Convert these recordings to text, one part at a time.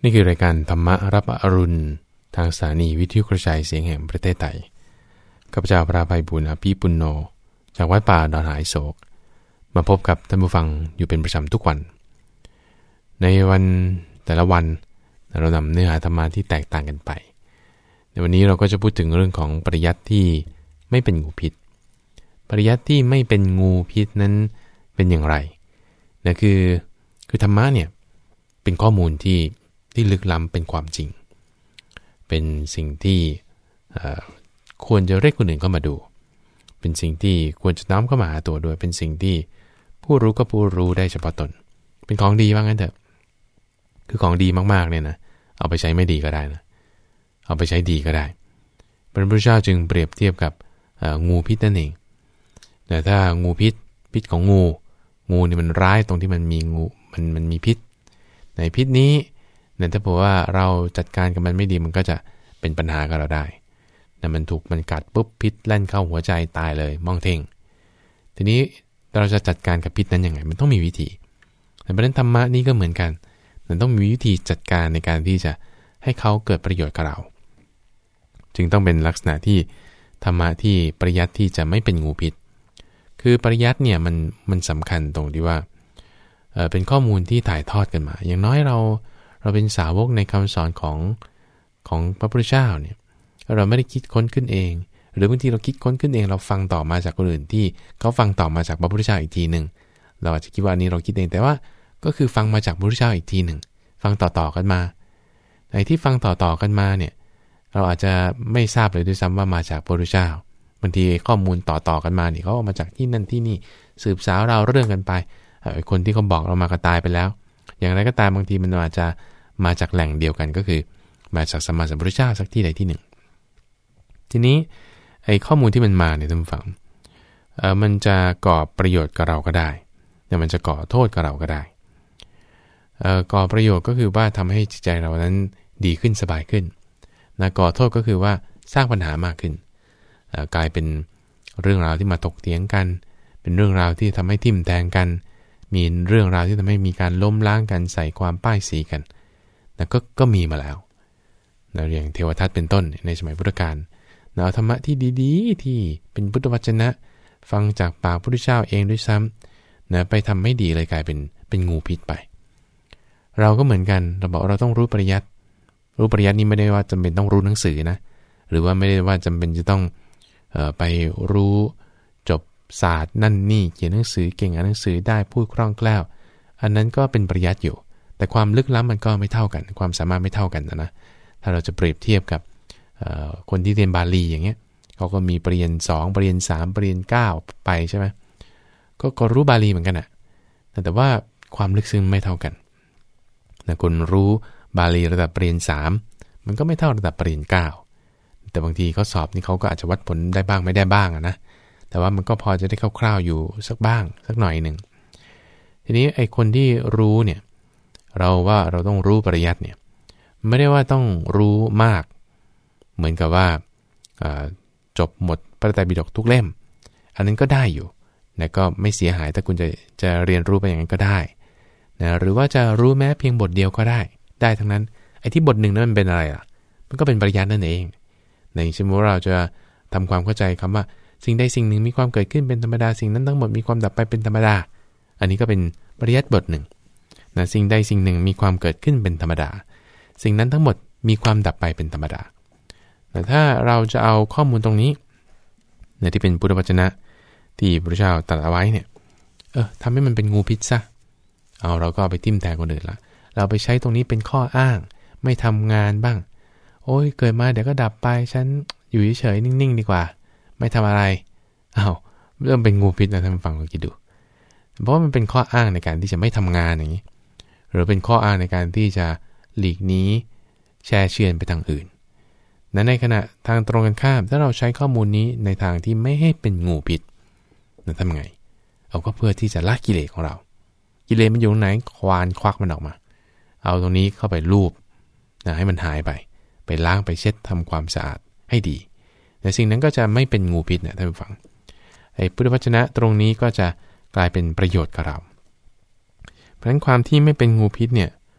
นี่คือรายการธรรมรับอรุณทางสถานีวิทยุกระจายเสียงแห่งประเทศไทยข้าพเจ้าพระภัยบุญอภิปุณโญจากวัดป่าดอนหายโศกมาพบกับท่านผู้ฟังอยู่เป็นประจำทุกวันในวันแต่ละวันเรานำเนื้อหาธรรมะที่แตกต่างกันไปในวันนี้เราก็จะพูดถึงเรื่องของปริยัติที่ไม่เป็นงูพิษปริยัติที่ไม่เป็นงูพิษนั้นเป็นอย่างไรนะคือธรรมะเนี่ยเป็นข้อมูลที่ลึกล้ำเป็นความจริงเป็นสิ่งที่ควรจะเรียกคนอื่นเข้ามาดูเป็นสิ่งที่ควรจะน้อมเข้ามาหาตัวด้วยเป็นสิ่งที่ผู้รู้ก็ผู้รู้ได้เฉพาะตนเป็นของดีว่างั้นเถอะคือของดีมากๆเนี่ยนะเอาไปใช้ไม่ดีก็ได้นะเอาไปใช้ดีก็ได้พระพุทธเจ้าจึงเปรียบเทียบกับงูพิษนั่นเองแต่ถ้างูพิษของงูนี่มันร้ายตรงที่มันมีงูมันมีพิษในพิษนี้เนี่ยถ้าบอกว่าเราจัดการกับมันไม่ดีมันก็จะเป็นปัญหากับเราได้แต่มันกัดปุ๊บพิษแล่นเข้าหัวใจตายเลยมองเท่งทีนี้เราจะจัดการกับพิษนั้นยังไงมันต้องมีวิธีแต่ประเด็นธรรมะนี่ก็เหมือนกันมันต้องมีวิธีจัดการในการที่จะให้เขาเกิดประโยชน์กับเราจึงต้องเป็นลักษณะที่ธรรมะที่ปริยัติที่จะไม่เป็นงูพิษคือปริยัติเนี่ยมันสำคัญตรงที่ว่าเป็นข้อมูลที่ถ่ายทอดกันมาอย่างน้อยเราเป็นสาวกในคำสอนของพระพุทธเจ้าเนี่ยเราไม่ได้คิดค้นขึ้นเองหรือบางทีเราคิดค้นขึ้นเองเราฟังต่อมาจากคนอื่นที่เขาฟังต่อมาจากพระพุทธเจ้าอีกทีหนึ่งเราอาจจะคิดว่าอันนี้เราคิดเองแต่ว่าก็คือฟังมาจากพระพุทธเจ้าอีกทีหนึ่งฟังต่อๆกันมาในที่ฟังต่อๆกันมาเนี่ยเราอาจจะไม่ทราบเลยด้วยซ้ำว่ามาจากพระพุทธเจ้าบางทีข้อมูลต่อๆกันมาเนี่ยเขาเอามาจากที่นั่นที่นี่สืบสาวเราเรื่องกันไปคนที่เขาบอกเรามาก็ตายไปแล้วอย่างไรก็ตามบางทีมันอาจจะมาจากแหล่งเดียวกันก็คือมาจากสัมมาสัมพุทธเจ้าสักที่ใดที่หนึ่งทีนี้ไอ้ข้อมูลที่มันมาเนี่ยท่านผู้ฟังมันจะก่อประโยชน์กับเราก็ได้แต่มันจะก่อโทษกับเราก็ได้ก่อประโยชน์ก็คือว่าทำให้จิตใจเรานั้นดีขึ้นสบายขึ้นนะก่อโทษก็คือว่าสร้างปัญหามากขึ้นกลายเป็นเรื่องราวที่มาถกเถียงกันเป็นเรื่องราวที่ทำให้ทิ่มแทงกันมีเรื่องราวที่ทำให้มีการล้มล้างกันใส่ความป้ายสีกันนะก็มีมาแล้วนะอย่างเทวทัตเป็นต้นในสมัยพุทธกาลนะธรรมะที่ดีๆที่เป็นพุทธวจนะฟังจากปากพระพุทธเจ้าเองด้วยซ้ำนะไปทำไม่ดีเลยกลายเป็นงูพิษไปเราก็เหมือนกันเราบอกเราต้องรู้ปริยัตินี้ไม่ได้ว่าจำเป็นต้องรู้หนังสือนะหรือว่าไม่ได้ว่าจำเป็นจะต้องไปรู้จบศาสตร์นั่นนี่เขียนหนังสือเก่งอ่านหนังสือได้พูดคล่องแคล่วอันนั้นก็เป็นปริยัติอยู่แต่ความลึกล้ำมันก็ไม่เท่ากันความสามารถไม่เท่ากันนะถ้าเราจะเปรียบเทียบกับคนที่เรียนบาลีอย่างเงี้ยเขาก็มีปริญญา2ปริญญา3ปริญญา9ไปใช่ไหมก็รู้บาลีเหมือนกันแต่ว่าความลึกซึ้งไม่เท่ากันนะคนรู้บาลีระดับปริญญา3มันก็ไม่เท่าระดับปริญญา9แต่บางทีเขาสอบนี่เขาก็อาจจะวัดผลได้บ้างไม่ได้บ้างนะแต่ว่ามันก็พอจะได้คร่าวๆอยู่สักบ้างสักหน่อยหนึ่งทีนี้ไอ้คนที่รู้เนี่ยเราต้องรู้ปริยัติเนี่ยไม่ได้ว่าต้องรู้มากเหมือนกับว่าจบหมดพระไตรปิฎกทุกเล่มอันนั้นก็ได้อยู่แต่ก็ไม่เสียหายถ้าคุณจะเรียนรู้ไปอย่างนั้นก็ได้นะหรือว่าจะรู้แม้เพียงบทเดียวก็ได้ทั้งนั้นไอ้ที่บทหนึ่งนั้นมันเป็นอะไรล่ะมันก็เป็นปริยัตินั่นเองในเช่นว่าเราจะทำความเข้าใจคำว่าสิ่งใดสิ่งหนึ่งมีความเกิดขึ้นเป็นธรรมดาสิ่งนั้นทั้งหมดมีความดับไปเป็นธรรมดาอันนี้ก็เป็นปริยัติบทหนึ่งนะสิ่งใดสิ่งหนึ่งมีความเกิดขึ้นเป็นธรรมดาสิ่งนั้นทั้งหมดมีความดับไปเป็นธรรมดาแต่ถ้าเราจะเอาข้อมูลตรงนี้ในที่เป็นพุทธวจนะที่พระเจ้าตรัสเอาไว้เนี่ยทำให้มันเป็นงูพิษซะเราก็เอาไปทิ่มแทงคนอื่นละเราไปใช้ตรงนี้เป็นข้ออ้างไม่ทำงานบ้างโอ้ยเกิดมาเดี๋ยวก็ดับไปฉันอยู่เฉยๆนิ่งๆดีกว่าไม่ทำอะไรเริ่มเป็นงูพิษนะท่านฟังลองคิดดูเพราะว่ามันเป็นข้ออ้างในการที่จะไม่ทำงานอย่างนี้หรือเป็นข้ออ้างในการที่จะหลีกหนีแช่เชือนไปทางอื่นนั้นในขณะทางตรงกันข้ามถ้าเราใช้ข้อมูลนี้ในทางที่ไม่ให้เป็นงูพิษนั้นทำไงก็เพื่อที่จะละกิเลสของเรากิเลสมันอยู่ตรงไหนควานควักมันออกมาเอาตรงนี้เข้าไปลูบให้มันหายไปล้างไปเช็ดทำความสะอาดให้ดีแต่สิ่งนั้นก็จะไม่เป็นงูพิษนะท่านผู้ฟังไอ้พุทธวจนะตรงนี้ก็จะกลายเป็นประโยชน์กับเราเพราะฉะนั้นความที่ไม่เป็นงูพิษเนี่ย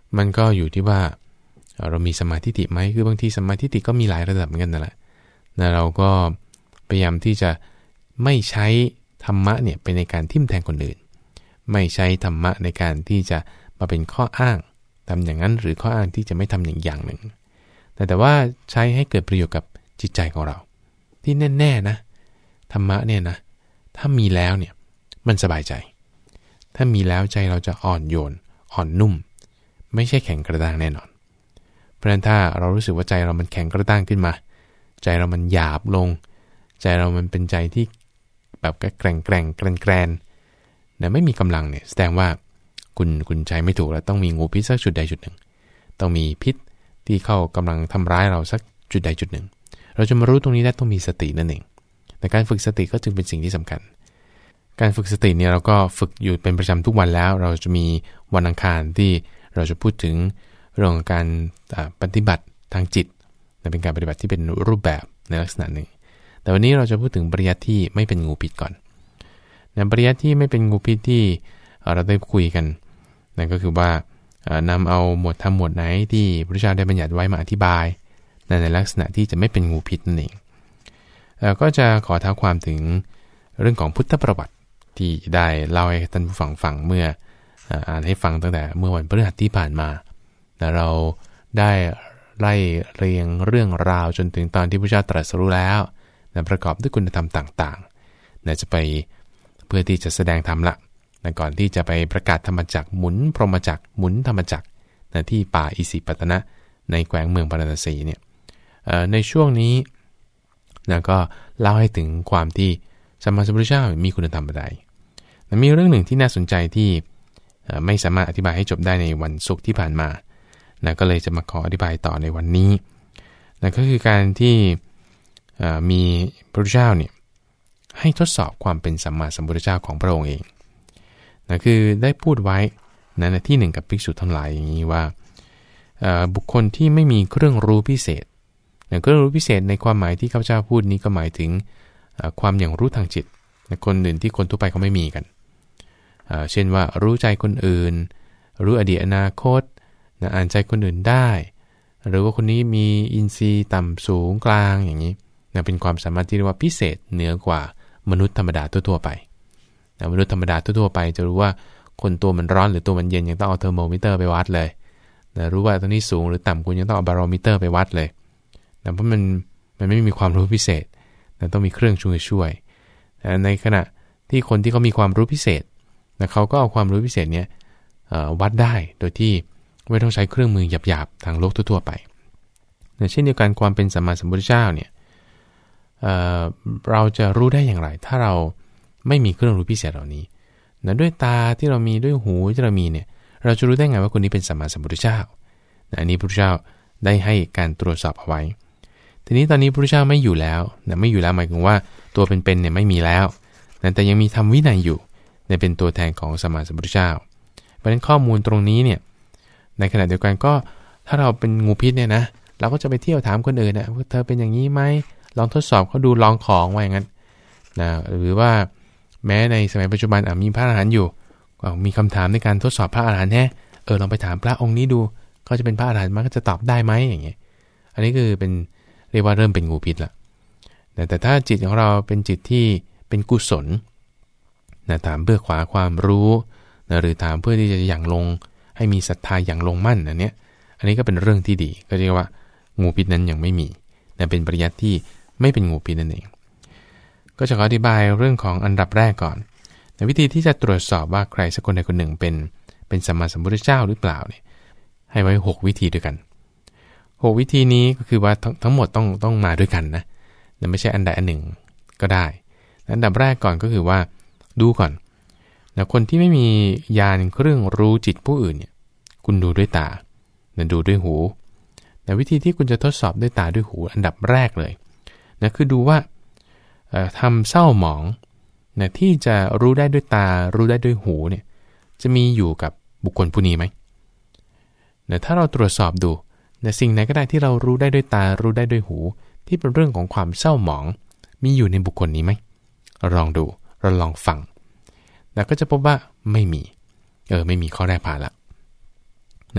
มันก็อยู่ที่ว่าเรามีสัมมาทิฏฐิไหมคือบางทีสัมมาทิฏฐิก็มีหลายระดับเหมือนกันนั่นแหละนะเราก็พยายามที่จะไม่ใช้ธรรมะเนี่ยไปในการทิ่มแทงคนอื่นไม่ใช้ธรรมะในการที่จะมาเป็นข้ออ้างทำอย่างนั้นหรือข้ออ้างที่จะไม่ทำอย่างหนึ่งแต่ว่าใช้ให้เกิดประโยชน์กับจิตใจของเราที่แน่ๆนะธรรมะเนี่ยนะถ้ามีแล้วเนี่ยมันสบายใจถ้ามีแล้วใจเราจะอ่อนโยนอ่อนนุ่มไม่ใช่แข็งกระด้างแน่นอนเพราะฉะนั้นถ้าเรารู้สึกว่าใจเรามันแข็งกระด้างขึ้นมาใจเรามันหยาบลงใจเรามันเป็นใจที่แบบแกร่งแกรนนะไม่มีกำลังเนี่ยแสดงว่าคุณใจไม่ถูกแล้วต้องมีงูพิษสักจุดใดจุดหนึ่งต้องมีพิษที่เข้ากำลังทำร้ายเราสักจุดใดจุดหนึ่งเราจะมารู้ตรงนี้ได้ต้องมีสตินั่นเองแต่การฝึกสติก็จึงเป็นสิ่งที่สำคัญการฝึกสติเนี่ยเราก็ฝึกอยู่เป็นประจำทุกวันแล้วเราจะมีวันอังคารที่เราจะพูดถึงเรื่องของการปฏิบัติทางจิตเป็นการปฏิบัติที่เป็นรูปแบบในลักษณะหนึ่งแต่วันนี้เราจะพูดถึงปริยัติที่ไม่เป็นงูพิษก่อนในปริยัติที่ไม่เป็นงูพิษที่เราได้คุยกันนั่นก็คือว่านำเอาหมวดธรรมหมวดไหนที่พระพุทธเจ้าได้บัญญัติไว้มาอธิบายในลักษณะที่จะไม่เป็นงูพิษนั่นเองก็จะขอเท้าความถึงเรื่องของพุทธประวัติที่ได้เล่าให้ท่านผู้ฟังเมื่ออ่านให้ฟังตั้งแต่เมื่อวันพฤหัสที่ผ่านมาแต่เราได้ไล่เรียงเรื่องราวจนถึงตอนที่พระเจ้าตรัสรู้แล้วประกอบด้วยคุณธรรมต่างๆจะไปเพื่อที่จะแสดงธรรมละก่อนที่จะไปประกาศธรรมจักรหมุนพรหมจักรหมุนธรรมจักรที่ป่าอิสิปตนะในแขวงเมืองพาราณสีเนี่ยในช่วงนี้ก็เล่าให้ถึงความที่สัมมาสัมพุทธเจ้ามีคุณธรรมใดมีเรื่องหนึ่งที่น่าสนใจที่ไม่สามารถอธิบายให้จบได้ในวันศุกร์ที่ผ่านมาก็เลยจะมาขออธิบายต่อในวันนี้ก็คือการที่มีพระพุทธเจ้าเนี่ยให้ทดสอบความเป็นสัมมาสัมพุทธเจ้าของพระองค์เองคือได้พูดไว้ในที่หนึ่งกับภิกษุทั้งหลายอย่างนี้ว่าบุคคลที่ไม่มีเครื่องรู้พิเศษเครื่องรู้พิเศษในความหมายที่ข้าพเจ้าพูดนี้ก็หมายถึงความอย่างรู้ทางจิตคนอื่นที่คนทั่วไปเขาไม่มีกันเช่นว่ารู้ใจคนอื่นรู้อดีตอนาคตอ่านใจคนอื่นได้หรือว่าคนนี้มีอินทรีย์ต่ำสูงกลางอย่างนี้เป็นความสามารถที่เรียกว่าพิเศษเหนือกว่ามนุษย์ธรรมดาทั่วๆไปมนุษย์ธรรมดาทั่วๆไปจะรู้ว่าคนตัวมันร้อนหรือตัวมันเย็นยังต้องเอาเทอร์โมมิเตอร์ไปวัดเลยรู้ว่าตรงนี้สูงหรือต่ำคุณยังต้องเอาบาโรมิเตอร์ไปวัดเลยเพราะมันไม่มีความรู้พิเศษต้องมีเครื่องช่วยในขณะที่คนที่เขามีความรู้พิเศษเขาก็เอาความรู้พิเศษเนี้ยวัดได้โดยที่ไม่ต้องใช้เครื่องมือหยาบๆทางโลกทั่วๆไปเช่นเดียวกันความเป็นสัมมาสัมพุทธเจ้าเนี่ยเราจะรู้ได้อย่างไรถ้าเราไม่มีเครื่องรู้พิเศษเหล่านี้ด้วยตาที่เรามีด้วยหูที่เรามีเนี่ยเราจะรู้ได้ไงว่าคนนี้เป็นสัมมาสัมพุทธเจ้าอันนี้พระพุทธเจ้าได้ให้การตรวจสอบเอาไว้ทีนี้ตอนนี้พระพุทธเจ้าไม่อยู่แล้วไม่อยู่แล้วหมายถึงว่าตัวเป็นๆเนี่ยไม่มีแล้วแต่ยังมีธรรมวินัยอยู่เป็นตัวแทนของสัมมาสัมพุทธเจ้าเพราะฉะนั้นข้อมูลตรงนี้เนี่ยในขณะเดียวกันก็ถ้าเราเป็นงูพิษเนี่ยนะเราก็จะไปเที่ยวถามคนอื่นว่าเธอเป็นอย่างนี้ไหมลองทดสอบเขาดูลองของไว้อย่างนั้นหรือว่าแม้ในสมัยปัจจุบันมีพระอรหันต์อยู่มีคำถามในการทดสอบพระอรหันต์ลองไปถามพระองค์นี้ดูเขาจะเป็นพระอรหันต์มันก็จะตอบได้ไหมอย่างเงี้ยอันนี้คือเป็นเรียกว่าเริ่มเป็นงูพิษละแต่ถ้าจิตของเราเป็นจิตที่เป็นกุศลถามเพื่อขวาความรู้หรือถามเพื่อที่จะหยั่งลงให้มีศรัทธาอย่างลงมั่นอันนี้ก็เป็นเรื่องที่ดีก็เรียกว่างูพิษนั้นยังไม่มีเป็นปริยัติที่ไม่เป็นงูพิษนั่นเองก็จะขออธิบายเรื่องของอันดับแรกก่อนในวิธีที่จะตรวจสอบว่าใครสักคนใดคนหนึ่งเป็นสัมมาสัมพุทธเจ้าหรือเปล่าเนี่ยให้ไว้6วิธีด้วยกัน6วิธีนี้ก็คือว่าทั้งหมดต้องมาด้วยกันนะไม่ใช่อันใดอันหนึ่งก็ได้อันดับแรกก่อนก็คือว่าดูก่อนคนที่ไม่มีญาณเครื่องรู้จิตผู้อื่นเนี่ยคุณดูด้วยตาดูด้วยหูวิธีที่คุณจะทดสอบด้วยตาด้วยหูอันดับแรกเลยคือดูว่าทำเศร้าหมองที่จะรู้ได้ด้วยตารู้ได้ด้วยหูเนี่ยจะมีอยู่กับบุคคลผู้นี้ไหมถ้าเราตรวจสอบดูสิ่งไหนก็ได้ที่เรารู้ได้ด้วยตารู้ได้ด้วยหูที่เป็นเรื่องของความเศร้าหมองมีอยู่ในบุคคลนี้ไหมลองดูเราลองฟังก็จะพบว่าไม่มีไม่มีข้อแรกผ่านละ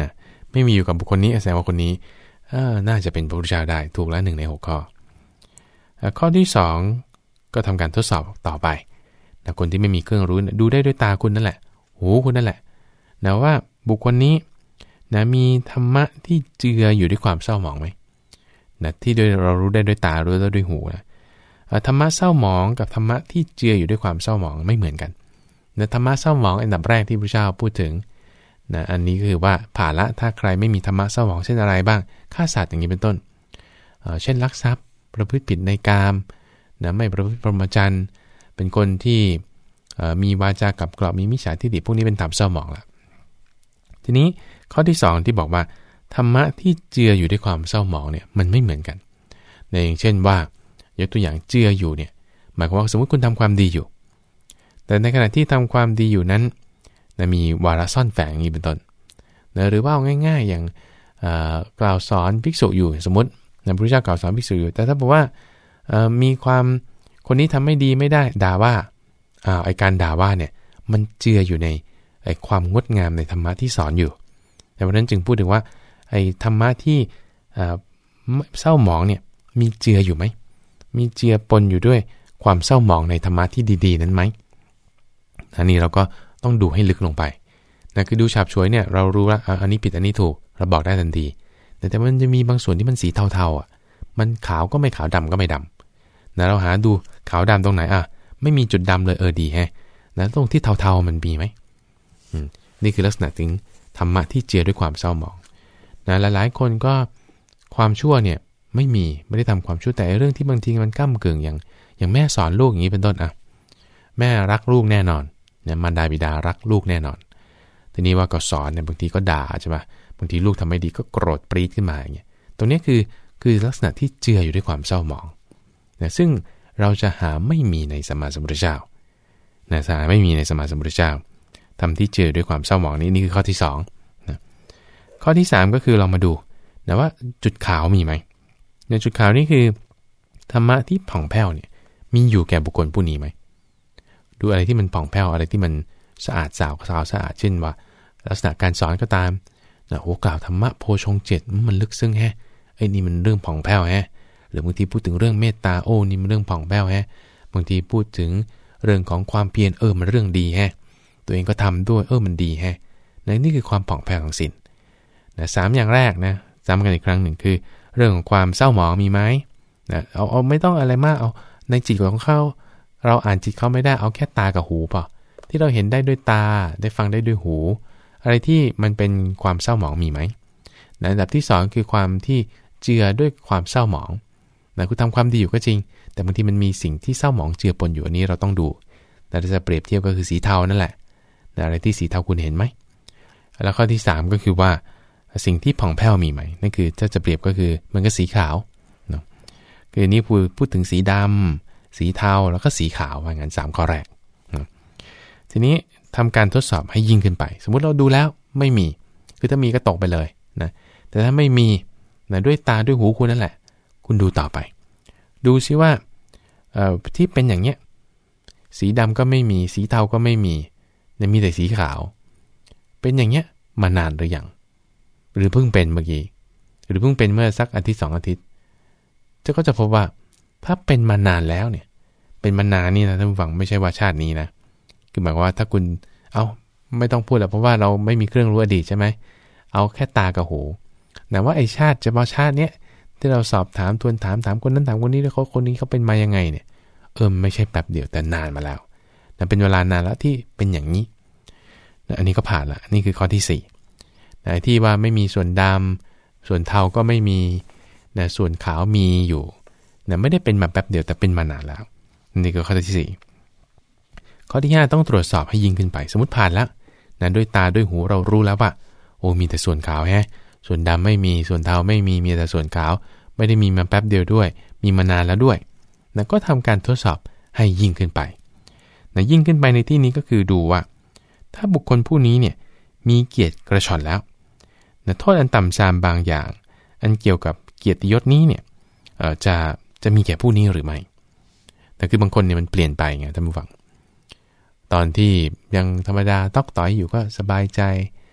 ไม่มีอยู่กับบุคคลนี้แสดงว่าคนนี้น่าจะเป็นพระพุทธเจ้าได้ถูกแล้ว1 ใน 6ข้อข้อที่2ก็ทำการทดสอบต่อไปแต่คนที่ไม่มีเครื่องรู้ดูได้ด้วยตาคุณนั่นแหละหูคุณนั่นแหละนะว่าบุคคลนี้นะมีธรรมะที่เจืออยู่ด้วยความเศร้าหมองไหมนะที่เรารู้ได้ด้วยตารู้ได้ด้วยหูนะธรรมะเศร้าหมองกับธรรมะที่เจืออยู่ด้วยความเศร้าหมองไม่เหมือนกันนะธรรมะเศร้าหมองอันดับแรกที่พระเจ้าพูดถึงนะอันนี้คือว่าผ่านละถ้าใครไม่มีธรรมะเศร้าหมองเช่นอะไรบ้างฆ่าสัตว์อย่างนี้เป็นต้นเช่นลักทรัพย์ประพฤติผิดในกามนะไม่ประพฤติพรหมจรรย์เป็นคนที่มีวาจากับกรอบมีมิจฉาทิฏฐิพวกนี้เป็นธรรมเศร้าหมองละทีนี้ข้อที่2ที่บอกว่าธรรมะที่เจืออยู่ด้วยความเศร้าหมองเนี่ยมันไม่เหมือนกันในอย่างเช่นว่ายกตัวอย่างเจืออยู่เนี่ยหมายความว่าสมมติคุณทำความดีอยู่แต่ในขณะที่ทำความดีอยู่นั้นนะมีวาระซ่อนแฝงอย่างนี้เป็นต้นนะหรือว่าเอาง่ายๆอย่างกล่าวสอนภิกษุอยู่สมมตินะพระพุทธเจ้ากล่าวสอนภิกษุอยู่แต่ถ้าบอกว่ามีความคนนี้ทำไม่ดีไม่ได้ด่าว่าไอการด่าว่าเนี่ยมันเจืออยู่ในไอความงดงามในธรรมะที่สอนอยู่แต่เพราะนั้นจึงพูดถึงว่าไอธรรมะที่เศร้าหมองเนี่ยมีเจืออยู่ไหมมีเจือปนอยู่ด้วยความเศร้าหมองในธรรมะที่ดีๆนั้นไหมอันนี้เราก็ต้องดูให้ลึกลงไปนะคือดูฉาบฉวยเนี่ยเรารู้ว่าอันนี้ผิดอันนี้ถูกเราบอกได้ทันทีแต่มันจะมีบางส่วนที่มันสีเทาๆมันขาวก็ไม่ขาวดำก็ไม่ดำนะเราหาดูขาวดำตรงไหนไม่มีจุดดำเลยดีแฮะนะตรงที่เทาๆมันมีไหมนี่คือลักษณะถึงธรรมะที่เจือด้วยความเศร้าหมองนะหลายๆคนก็ความชั่วเนี่ยไม่ได้ทำความชั่วแต่เรื่องที่บางทีมันก้ำกึ่งอย่างแม่สอนลูกอย่างนี้เป็นต้นแม่รักลูกแน่นอนเนี่ยมารดาบิดารักลูกแน่นอนทีนี้ว่าก็สอนเนี่ยบางทีก็ด่าใช่ป่ะบางทีลูกทำไม่ดีก็โกรธปรี๊ดขึ้นมาอย่างเงี้ยตรงนี้คือลักษณะที่เจืออยู่ด้วยความเศร้าหมองนะซึ่งเราจะหาไม่มีในสัมมาสัมพุทธเจ้านะหาไม่มีในสัมมาสัมพุทธเจ้าทำที่เจือด้วยความเศร้าหมองนี่คือข้อที่2นะข้อที่3ก็คือเรามาดูนะว่าจุดขาวมีไหมในจุดขาวนี่คือธรรมะที่ผ่องแผ้วเนี่ยมีอยู่แก่บุคคลผู้นี้ไหมดูอะไรที่มันผ่องแผ้วอะไรที่มันสะอาดสาวสะอาดเช่นว่าลักษณะการสอนก็ตามนะกล่าวธรรมะโพชง7มันลึกซึ้งไอ้นี่มันเรื่องผ่องแผ้วหรือบางทีพูดถึงเรื่องเมตตานี่มันเรื่องผ่องแผ้วบางทีพูดถึงเรื่องของความเพียรมันเรื่องดีตัวเองก็ทำด้วยมันดีนี่คือความผ่องแผ้วของศีลนะ3อย่างแรกนะซ้ำกันอีกครั้งหนึ่งคือเรื่องของความเศร้าหมองมีไหมนะเอาไม่ต้องอะไรมากเอาในจิตของเขาเราอ่านจิตเขาไม่ได้เอาแค่ตากับหูเปล่าที่เราเห็นได้ด้วยตาได้ฟังได้ด้วยหูอะไรที่มันเป็นความเศร้าหมองมีไหมนะอันดับที่2คือความที่เจือด้วยความเศร้าหมองนะคุณทำความดีอยู่ก็จริงแต่บางทีมันมีสิ่งที่เศร้าหมองเจือปนอยู่อันนี้เราต้องดูแต่จะเปรียบเทียบก็คือสีเทานั่นแหละนะอะไรที่สีเทาคุณเห็นไหมแล้วข้อที่3ก็คือว่าสิ่งที่ผ่องแผ้วมีไหมนั่นคือถ้าจะเปรียบก็คือมันก็สีขาวเนาะคือนี้พูดถึงสีดำสีเทาแล้วก็สีขาวว่างั้น3ข้อแรกนะทีนี้ทำการทดสอบให้ยิ่งขึ้นไปสมมุติเราดูแล้วไม่มีคือถ้ามีก็ตกไปเลยนะแต่ถ้าไม่มีนะด้วยตาด้วยหูคุณนั่นแหละคุณดูต่อไปดูซิว่าที่เป็นอย่างเนี้ยสีดำก็ไม่มีสีเทาก็ไม่มีมีแต่สีขาวเป็นอย่างเนี้ยมานานหรือยังหรือเพิ่งเป็นเมื่อกี้หรือเพิ่งเป็นเมื่อสักอาทิตย์2อาทิตย์ก็จะพบว่าถ้าเป็นมานานแล้วเนี่ยเป็นมานานนี่นะท่านผู้ฟังไม่ใช่ว่าชาตินี้นะคือหมายว่าถ้าคุณไม่ต้องพูดแล้วเพราะว่าเราไม่มีเครื่องรู้อดีตใช่ไหมเอาแค่ตากับหูแต่ว่าไอ้ชาติเฉพาะชาติเนี้ยที่เราสอบถามทวนถามคนนั้นถามคนนี้แล้วคนนี้เขาเป็นมายังไงเนี่ยไม่ใช่แป๊บเดียวแต่นานมาแล้วนะเป็นเวลานานแล้วที่เป็นอย่างนี้นะอันนี้ก็ผ่านละนี่คือข้อที่4นะที่ว่าไม่มีส่วนดำส่วนเทาก็ไม่มีนะส่วนขาวมีอยู่นะไม่ได้เป็นมาแป๊บเดียวแต่เป็นมานานแล้วนี่คือข้อที่4ข้อที่5ต้องตรวจสอบให้ยิ่งขึ้นไปสมมติผ่านแล้วนะด้วยตาด้วยหูเรารู้แล้วว่ามีแต่ส่วนขาวส่วนดำไม่มีส่วนเทาไม่มีแต่ส่วนขาวไม่ได้มีมาแป๊บเดียวด้วยมีมานานแล้วด้วยนะก็ทำการทดสอบให้ยิ่งขึ้นไปนะยิ่งขึ้นไปในที่นี้ก็คือดูว่าถ้าบุคคลผู้นี้เนี่ยมีเกียรติกระชอนแล้วนะโทษอันต่ำทรามบางอย่างอันเกี่ยวกับเกียรติยศนี้เนี่ยจะมีแก่ผู้นี้หรือไม่แต่คือบางคนเนี่ยมันเปลี่ยนไปไงท่านผู้ฟังตอนที่ยังธรรมดาตอกต่อยอยู่ก็สบายใจ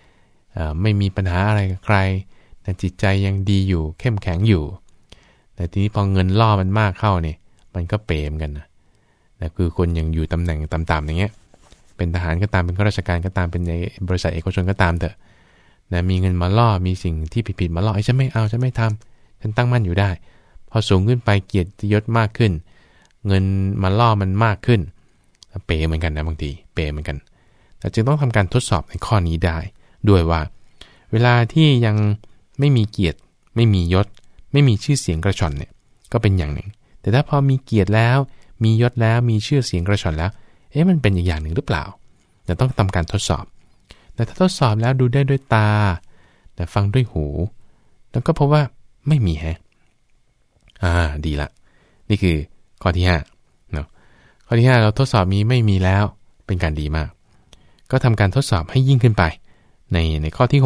ไม่มีปัญหาอะไรกับใครแต่จิตใจยังดีอยู่เข้มแข็งอยู่แต่ทีนี้พอเงินล่อมันมากเข้าเนี่ยมันก็เป๋มกันนะคือคนยังอยู่ตำแหน่งต่ำๆอย่างเงี้ยเป็นทหารก็ตามเป็นข้าราชการก็ตามเป็นในบริษัทเอกชนก็ตามเถอะมีเงินมาล่อมีสิ่งที่ผิดๆมาล่อฉันไม่เอาฉันไม่ทำฉันตั้งมั่นอยู่ได้พอสูงขึ้นไปเกียรติยศมากขึ้นเงินมาล่อมันมากขึ้นเป๋เหมือนกันนะบางทีเป๋เหมือนกันแต่จึงต้องทำการทดสอบในข้อนี้ได้ด้วยว่าเวลาที่ยังไม่มีเกียรติไม่มียศไม่มีชื่อเสียงกระชอนเนี่ยก็เป็นอย่างหนึ่งแต่ถ้าพอมีเกียรติแล้วมียศแล้วมีชื่อเสียงกระชอนแล้วมันเป็นอีกอย่างหนึ่งหรือเปล่าแต่ต้องทำการทดสอบแต่ถ้าทดสอบแล้วดูได้ด้วยตาแต่ฟังด้วยหูแล้วก็พบว่าไม่มีดีละนี่คือข้อที่5เนาะข้อที่5เราทดสอบไม่มีแล้วเป็นการดีมากก็ทำการทดสอบให้ยิ่งขึ้นไปในข้อที่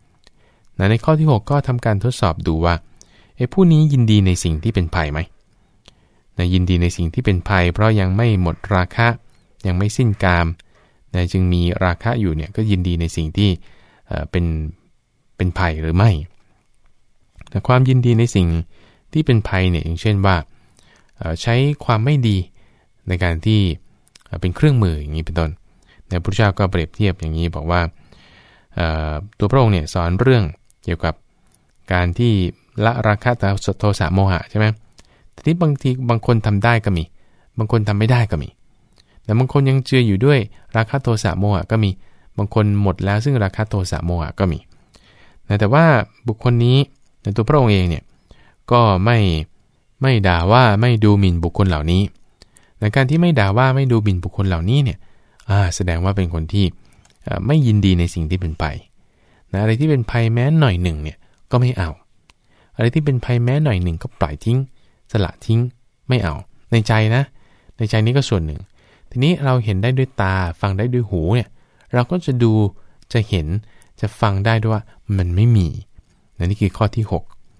6ในข้อที่6ก็ทำการทดสอบดูว่าผู้นี้ยินดีในสิ่งที่เป็นภัยไหมยินดีในสิ่งที่เป็นภัยเพราะยังไม่หมดราคะยังไม่สิ้นกามจึงมีราคะอยู่เนี่ยก็ยินดีในสิ่งที่เป็นภัยหรือไม่แต่ความยินดีในสิ่งที่เป็นภัยเนี่ยอย่างเช่นว่าใช้ความไม่ดีในการที่เป็นเครื่องมืออย่างนี้เป็นต้นพระพุทธเจ้าก็เปรียบเทียบอย่างนี้บอกว่าตัวพระองค์เนี่ยสอนเรื่องเกี่ยวกับการที่ละราคะโทสะโมหะใช่ไหมทีนี้บางคนทำได้ก็มีบางคนทำไม่ได้ก็มีแต่บางคนยังเจืออยู่ด้วยราคะโทสะโมหะก็มีบางคนหมดแล้วซึ่งราคะโทสะโมหะก็มีแต่ว่าบุคคลนี้ในตัวพระองค์เองเนี่ยก็ไม่ด่าว่าไม่ดูหมิ่นบุคคลเหล่านี้ในการที่ไม่ด่าว่าไม่ดูหมิ่นบุคคลเหล่านี้เนี่ยแสดงว่าเป็นคนที่ไม่ยินดีในสิ่งที่เป็นภัยอะไรที่เป็นภัยแม้หน่อยหนึ่งเนี่ยก็ไม่เอาอะไรที่เป็นภัยแม้หน่อยหนึ่งก็ปล่อยทิ้งสละทิ้งไม่เอาในใจนะในใจนี้ก็ส่วนหนึ่งทีนี้เราเห็นได้ด้วยตาฟังได้ด้วยหูเนี่ยเราก็จะดูจะเห็นจะฟังได้ด้วยว่ามันไม่มีนี่คือข้อที่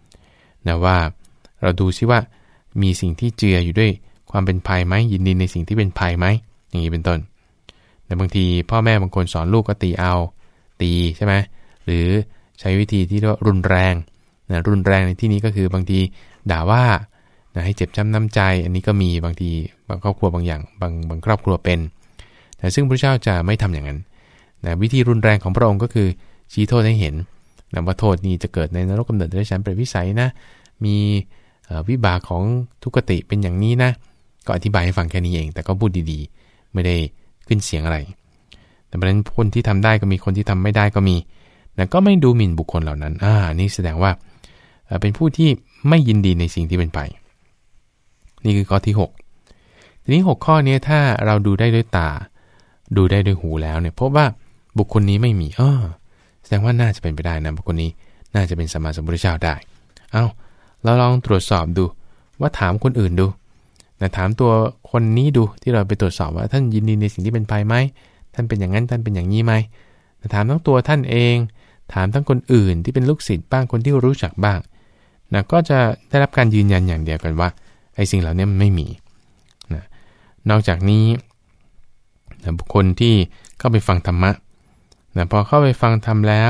6นะว่าเราดูซิว่ามีสิ่งที่เจืออยู่ด้วยความเป็นภัยไหมยินดีในสิ่งที่เป็นภัยไหมอย่างนี้เป็นต้นแต่บางทีพ่อแม่บางคนสอนลูกก็ตีใช่ไหมหรือใช้วิธีที่เรียกว่ารุนแรงรุนแรงในที่นี้ก็คือบางทีด่าว่าให้เจ็บช้ำน้ำใจอันนี้ก็มีบางทีบางครอบครัวบางอย่างบางครอบครัวเป็นแต่ซึ่งพระเจ้าจะไม่ทำอย่างนั้นวิธีรุนแรงของพระองค์ก็คือชี้โทษให้เห็นว่าโทษนี้จะเกิดในนรกกำเนิดเดรัจฉานเปรตวิสัยนะมีวิบากของทุกขติเป็นอย่างนี้นะก็อธิบายให้ฟังแค่นี้เองแต่ก็พูดดีๆไม่ได้ขึ้นเสียงอะไรแต่เพราะฉะนั้นคนที่ทำได้ก็มีคนที่ทำไม่ได้ก็มีแต่ก็ไม่ดูหมิ่นบุคคลเหล่านั้นนี่แสดงว่าเป็นผู้ที่ไม่ยินดีในสิ่งที่เป็นไปนี่คือข้อที่6ทีนี้6ข้อนี้ถ้าเราดูได้ด้วยตาดูได้ด้วยหูแล้วเนี่ยพบว่าบุคคลนี้ไม่มีแสดงว่าน่าจะเป็นไปได้นะบุคคลนี้น่าจะเป็นสัมมาสัมพุทธเจ้าได้เราลองตรวจสอบดูว่าถามคนอื่นดูถามตัวคนนี้ดูที่เราไปตรวจสอบว่าท่านยินดีในสิ่งที่เป็นภัยไหมท่านเป็นอย่างนั้นท่านเป็นอย่างนี้ไหมถามทั้งตัวท่านเองถามทั้งคนอื่นที่เป็นลูกศิษย์บ้างคนที่รู้จักบ้างก็จะได้รับการยืนยันอย่างเดียวกันว่าไอ้สิ่งเหล่านี้มันไม่มีนอกจากนี้บุคคลที่เข้าไปฟังธรรมะพอเข้าไปฟังธรรมแล้ว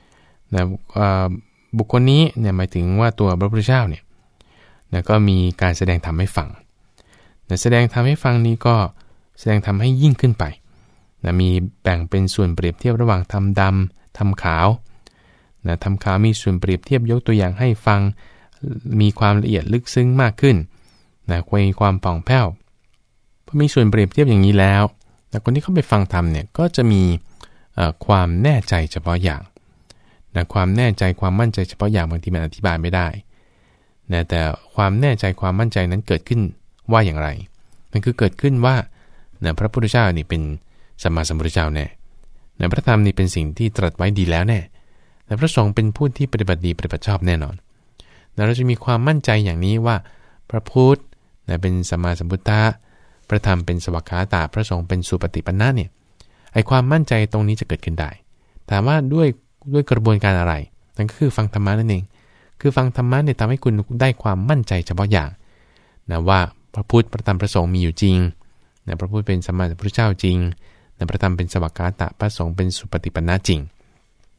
บุคคลนี้เนี่ยหมายถึงว่าตัวพระพุทธเจ้าเนี่ยก็มีการแสดงธรรมให้ฟังแสดงธรรมให้ฟังนี้ก็แสดงธรรมให้ยิ่งขึ้นไปมีแบ่งเป็นส่วนเปรียบเทียบระหว่างธรรมดำธรรมขาวธรรมขาวมีส่วนเปรียบเทียบยกตัวอย่างให้ฟังมีความละเอียดลึกซึ้งมากขึ้นมีความป่องแผ้วพอมีส่วนเปรียบเทียบอย่างนี้แล้วแต่คนที่เข้าไปฟังธรรมเนี่ยก็จะมีความแน่ใจเฉพาะอย่างความแน่ใจความมั่นใจเฉพาะอย่างบางทีมันอธิบายไม่ได้แต่ความแน่ใจความมั่นใจนั้นเกิดขึ้นว่าอย่างไรมันคือเกิดขึ้นว่าพระพุทธเจ้านี่เป็นสัมมาสัมพุทธเจ้าแน่พระธรรมนี่เป็นสิ่งที่ตรัสไว้ดีแล้วแน่แต่พระสงฆ์เป็นผู้ที่ปฏิบัติดีปฏิบัติชอบแน่นอนเราจะมีความมั่นใจอย่างนี้ว่าพระพุทธเป็นสัมมาสัมพุทธะพระธรรมเป็นสวากขาตาพระสงฆ์เป็นสุปฏิปันนะเนี่ยไอ้ความมั่นใจตรงนี้จะเกิดขึ้นได้ถามว่าด้วยกระบวนการอะไรนั่นก็คือฟังธรรมะนั่นเองคือฟังธรรมะเนี่ยทำให้คุณได้ความมั่นใจเฉพาะอย่างว่าพระพุทธพระธรรมพระสงฆ์มีอยู่จริงพระพุทธเป็นสัมมาสัมพุทธเจ้าจริงพระธรรมเป็นสวากขาตะพระสงฆ์เป็นสุปฏิปันนะจริงค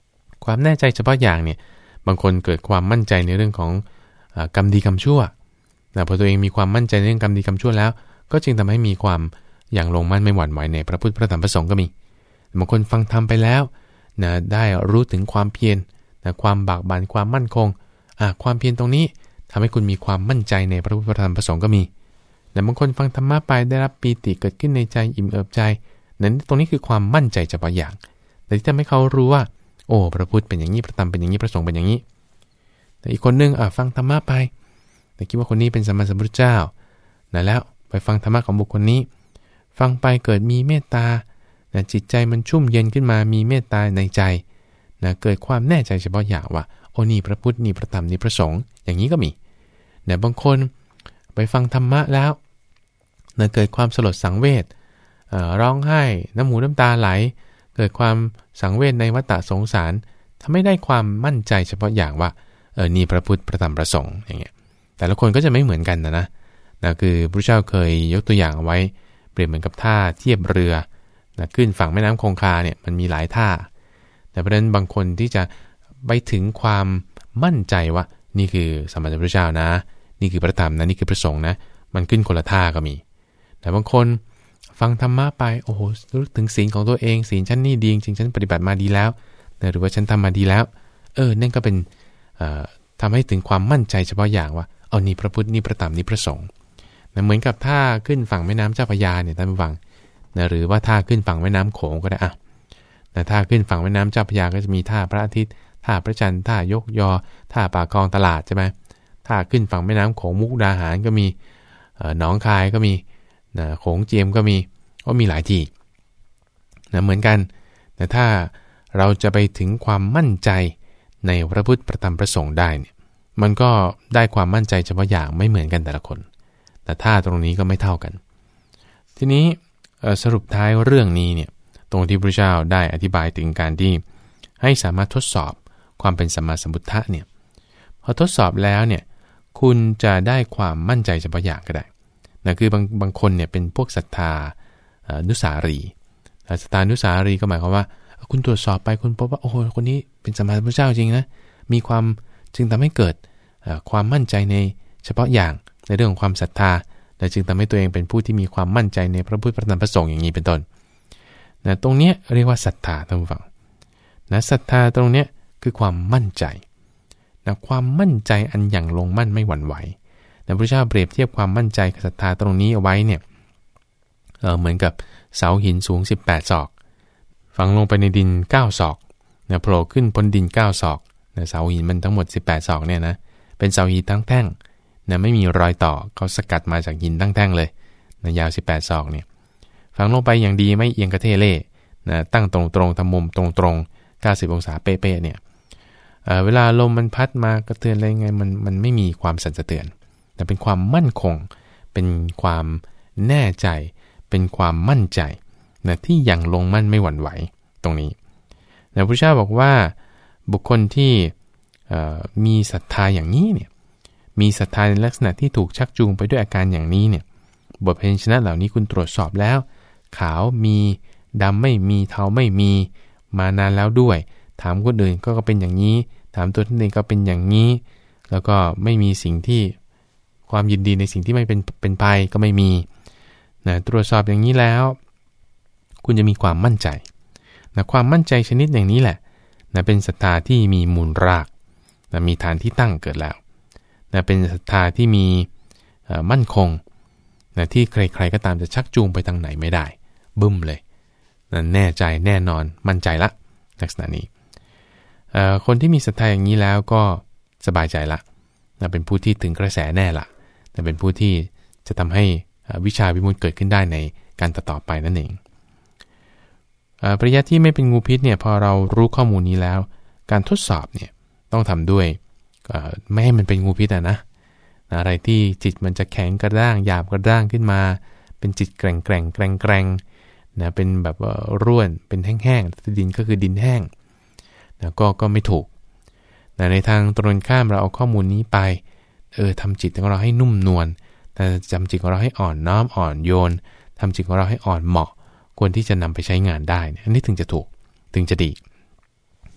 ความแน่ใจเฉพาะอย่างเนี่ยบางคนเกิดความมั่นใจในเรื่องของกรรมดีกรรมชั่วพอตัวเองมีความมั่นใจในเรื่องกรรมดีกรรมชั่วแล้วก็จึงทำให้มีความอย่างลงมั่นไม่หวั่นไหวในพระพุทธพระธรรมพระสงฆ์ก็มีบางคนฟังธรรมไปแล้วได้รู้ถึงความเพียรความบากบั่นความมั่นคงความเพียรตรงนี้ทำให้คุณมีความมั่นใจในพระพุทธพระธรรมพระสงฆ์ก็มีแต่บางคนฟังธรรมะไปได้รับปีติเกิดขึ้นในใจอิ่มเอิบใจนั้นตรงนี้คือความมั่นใจเฉพาะอย่างแต่ที่ทำให้เขารู้ว่าโอ้พระพุทธเป็นอย่างนี้พระธรรมเป็นอย่างนี้พระสงฆ์เป็นอย่างนี้แต่อีกคนนึงฟังธรรมะไปแต่คิดว่าคนนี้เป็นสัมมาสัมพุทธเจ้าแล้วไปฟังธรรมะของบุคคลนี้ฟังไปเกิดมีเมตตาจิตใจมันชุ่มเย็นขึ้นมามีเมตตาในใจเกิดความแน่ใจเฉพาะอย่างว่าโอ้นี่พระพุทธนี่พระธรรมนี่พระสงฆ์อย่างนี้ก็มีบางคนไปฟังธรรมะแล้วเกิดความสลดสังเวชร้องไห้น้ำหูน้ำตาไหลเกิดความสังเวชในวัฏสงสารทำให้ได้ความมั่นใจเฉพาะอย่างว่านี่พระพุทธพระธรรมพระสงฆ์อย่างเงี้ยแต่ละคนก็จะไม่เหมือนกันนะคือพระเจ้าเคยยกตัวอย่างเอาไว้เปรียบเหมือนกับท่าเทียบเรือขึ้นฝั่งแม่น้ำคงคาเนี่ยมันมีหลายท่าแต่เพราะฉะนั้นบางคนที่จะไปถึงความมั่นใจว่านี่คือสัมมาสัมพุทธเจ้านะนี่คือพระธรรมนะนี่คือพระสงฆ์นะมันขึ้นคนละท่าก็มีแต่บางคนฟังธรรมะไปโอ้โหรู้ถึงศีลของตัวเองศีลฉันนี่ดีจริงฉันปฏิบัติมาดีแล้วหรือว่าฉันทำมาดีแล้วนั่นก็เป็นทำให้ถึงความมั่นใจเฉพาะอย่างว่านี่พระพุทธนี่พระธรรมนี่พระสงฆ์เหมือนกับท่าขึ้นฝั่งแม่น้ำเจ้าพระยาเนี่ยท่านผู้ฟังหรือว่าท่าขึ้นฝั่งแม่น้ำโขงก็ได้ท่าขึ้นฝั่งแม่น้ำเจ้าพระยาก็จะมีท่าพระอาทิตย์ท่าพระจันทร์ท่ายกยอท่าปากคลองตลาดใช่ไหมท่าขึ้นฝั่งแม่น้ำโขงมุกดาหารก็มีหนองคายก็มีโขงเจียมก็มีหลายที่เหมือนกันแต่ถ้าเราจะไปถึงความมั่นใจในพระพุทธพระธรรมพระสงฆ์ได้เนี่ยมันก็ได้ความมั่นใจเฉพาะอย่างไม่เหมือนกันแต่ละคนแต่ท่าตรงนี้ก็ไม่เท่ากันทีนี้สรุปท้ายเรื่องนี้เนี่ยตรงที่พระเจ้าได้อธิบายถึงการที่ให้สามารถทดสอบความเป็นสัมมาสัมพุทธะเนี่ยพอทดสอบแล้วเนี่ยคุณจะได้ความมั่นใจเฉพาะอย่างก็ได้คือบางคนเนี่ยเป็นพวกศรัทธานุสารีศรัทธานุสารีก็หมายความว่าคุณตรวจสอบไปคุณพบว่าโอ้โหคนนี้เป็นสัมมาสัมพุทธเจ้าจริงนะมีความจึงทำให้เกิดความมั่นใจในเฉพาะอย่างในเรื่องของความศรัทธาและจึงทำให้ตัวเองเป็นผู้ที่มีความมั่นใจในพระพุทธพระธรรมพระสงฆ์อย่างนี้เป็นต้นตรงนี้เรียกว่าศรัทธาท่านผู้ฟังศรัทธาตรงนี้คือความมั่นใจความมั่นใจอันอย่างลงมั่นไม่หวั่นไหวพระพุทธเจ้าเปรียบเทียบความมั่นใจกับศรัทธาตรงนี้เอาไว้เนี่ยเหมือนกับเสาหินสูง18ศอกฝังลงไปในดิน9ศอกโผล่ขึ้นพ้นดิน9ศอกเสาหินมันทั้งหมด18ศอกเนี่ยนะเป็นเสาหินทั้งแท่งไม่มีรอยต่อเขาสกัดมาจากหินทั้งแท่งเลยยาว18ศอกเนี่ยฝังลงไปอย่างดีไม่เอียงกระเทเล่ตั้งตรงๆทำมุมตรงๆ90องศาเป๊ะๆเนี่ยเวลาลมมันพัดมากระเทือนอะไรไงมันไม่มีความสั่นสะเทือนแต่เป็นความมั่นคงเป็นความแน่ใจเป็นความมั่นใจที่ยังลงมั่นไม่หวั่นไหวตรงนี้พระพุทธเจ้าบอกว่าบุคคลที่มีศรัทธาอย่างนี้เนี่ยมีศรัทธาในลักษณะที่ถูกชักจูงไปด้วยอาการอย่างนี้เนี่ยบทเพลงชนะเหล่านี้คุณตรวจสอบแล้วขาวมีดำไม่มีเทาไม่มีมานานแล้วด้วยถามคนอื่นก็เป็นอย่างนี้ถามตัวท่านเองก็เป็นอย่างนี้แล้วก็ไม่มีสิ่งที่ความยินดีในสิ่งที่ไม่เป็นไปก็ไม่มีตรวจสอบอย่างนี้แล้วคุณจะมีความมั่นใจความมั่นใจชนิดอย่างนี้แหละเป็นศรัทธาที่มีมูลรากมีฐานที่ตั้งเกิดแล้วเป็นศรัทธาที่มีมั่นคงที่ใครๆก็ตามจะชักจูงไปทางไหนไม่ได้บึ้มเลยแน่ใจแน่นอนมั่นใจละลักษณะนี้คนที่มีศรัทธาอย่างนี้แล้วก็สบายใจละเป็นผู้ที่ถึงกระแสแน่ละแต่เป็นผู้ที่จะทำให้วิชาวิมุตติเกิดขึ้นได้ในการต่อไปนั่นเองปริยัติที่ไม่เป็นงูพิษเนี่ยพอเรารู้ข้อมูลนี้แล้วการทดสอบเนี่ยต้องทำด้วยไม่ให้มันเป็นงูพิษนะอะไรที่จิตมันจะแข็งกระด้างหยาบกระด้างขึ้นมาเป็นจิตแกร่งเป็นแบบร่วนเป็นแห้งๆดินก็คือดินแห้งก็ไม่ถูกแต่ในทางตรงข้ามเราเอาข้อมูลนี้ไปทำจิตของเราให้นุ่มนวลแต่จำจิตของเราให้อ่อนน้อมอ่อนโยนทำจิตของเราให้อ่อนเหมาะควรที่จะนำไปใช้งานได้อันนี้ถึงจะถูกถึงจะดี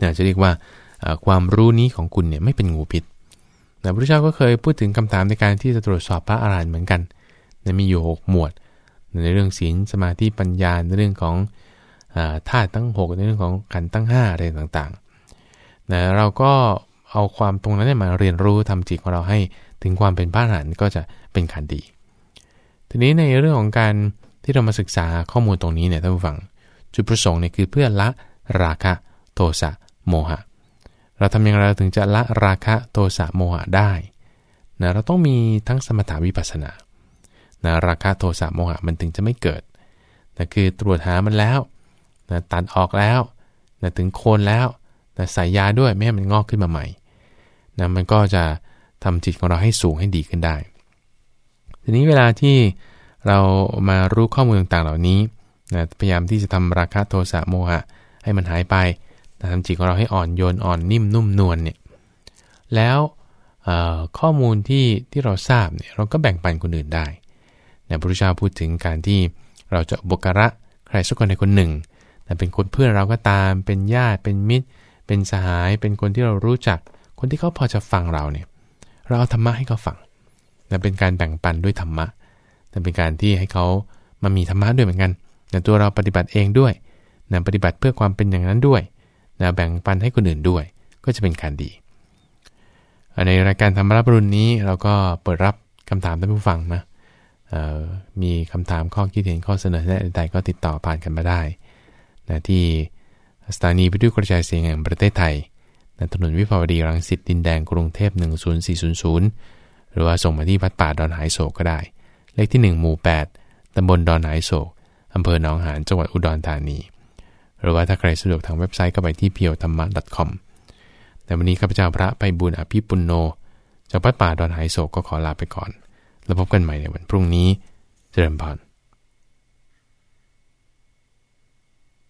จะเรียกว่าความรู้นี้ของคุณเนี่ยไม่เป็นงูพิษพระพุทธเจ้าก็เคยพูดถึงคำถามในการที่จะตรวจสอบพระอรหันต์เหมือนกันมีอยู่6หมวดในเรื่องศีลสมาธิปัญญาในเรื่องของธาตุทั้ง6ในเรื่องของขันธ์ทั้ง5อะไรต่างๆเราก็เอาความตรงนั้นมาเรียนรู้ทำจิตของเราให้ถึงความเป็นพระอรหันต์ก็จะเป็นการดีทีนี้ในเรื่องของการที่เรามาศึกษาข้อมูลตรงนี้เนี่ยท่านผู้ฟังจุดประสงค์เนี่ยคือเพื่อละราคะโทสะโมหะเราทำอย่างไรถึงจะละราคะโทสะโมหะได้เราต้องมีทั้งสมถะวิปัสสนาราคะโทสะโมหะมันถึงจะไม่เกิดคือตรวจหามันแล้วตัดออกแล้วถึงโคนแล้วใส่ยาด้วยไม่ให้มันงอกขึ้นมาใหม่มันก็จะทำจิตของเราให้สูงให้ดีขึ้นได้ทีนี้เวลาที่เรามารู้ข้อมูลต่างๆเหล่านี้พยายามที่จะทำราคะโทสะโมหะให้มันหายไปทำจิตของเราให้อ่อนโยนอ่อนนิ่มนุ่มนวลเนี่ยแล้วข้อมูลที่เราทราบเนี่ยเราก็แบ่งปันคนอื่นได้พระพุทธเจ้าพูดถึงการที่เราจะอุปการะใครสักคนใดคนหนึ่งเป็นคนเพื่อนเราก็ตามเป็นญาติเป็นมิตรเป็นสหายเป็นคนที่เรารู้จักคนที่เขาพอจะฟังเราเนี่ยเราเอาธรรมะให้เขาฟังเป็นการแบ่งปันด้วยธรรมะเป็นการที่ให้เขามามีธรรมะด้วยเหมือนกันตัวเราปฏิบัติเองด้วยปฏิบัติเพื่อความเป็นอย่างนั้นด้วยแบ่งปันให้คนอื่นด้วยก็จะเป็นการดีในรายการธรรมรับรุ่นนี้เราก็เปิดรับคำถามท่านผู้ฟังนะมีคำถามข้อคิดเห็นข้อเสนอแนะใดๆก็ติดต่อผ่านกันมาได้ที่สถานีวิทยุกระจายเสียงแห่งประเทศไทยถนนวิภาวดีรังสิตดินแดงกรุงเทพ10400หรือว่าส่งมาที่วัดป่าดอนหายโศกก็ได้เลขที่1หมู่8ตำบลดอนหายโศกอำเภอหนองหานจังหวัดอุดรธานีหรือว่าถ้าใครสะดวกทางเว็บไซต์ก็ไปที่ piothama.com แต่วันนี้ข้าพเจ้าพระไพบูลย์อภิปุณโญจากวัดป่าดอนหายโศกก็ขอลาไปก่อนแล้วพบกันใหม่ในวันพรุ่งนี้เจริญพร